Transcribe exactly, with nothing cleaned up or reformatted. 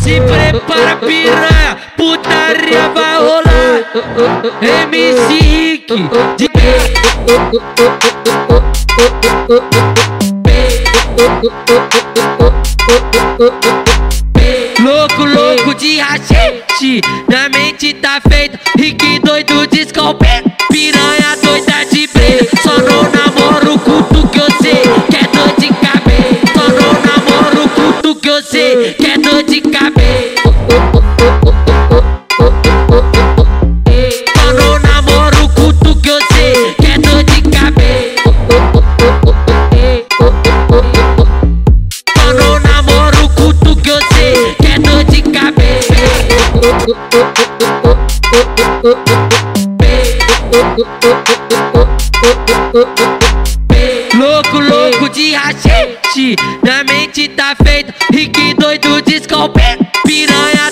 Se prepara, piranha, putaria vai rolar. M C Rick de louco, louco de rachixe, na mente tá feito. Rick doido de scalpé, piranha doida de break. Só não namoro o culto que eu sei que é dor de cabeça. Só não namoro o culto que eu sei que é dor de cabeça. Só não namoro o culto que eu sei que é dor de cabeça. Só não namoro o culto que eu sei que é dor de cabeça. Louco, louco de rachixe, na mente tá feito. Rick doido de scalpé, piranha